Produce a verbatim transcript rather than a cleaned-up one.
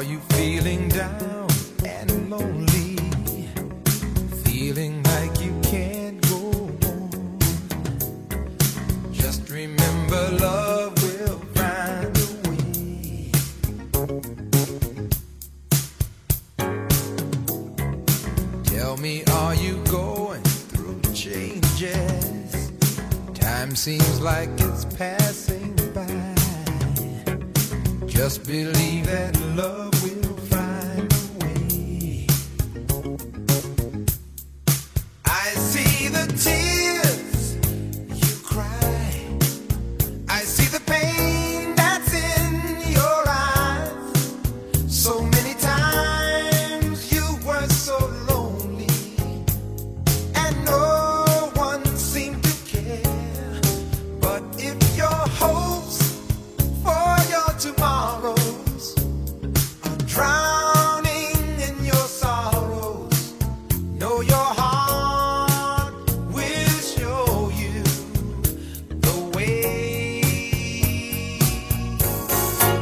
Are you feeling down and lonely? Feeling like you can't go on? Just remember, love will find a way. Tell me, are you going through changes? Time seems like it's passing by. Just believe that love will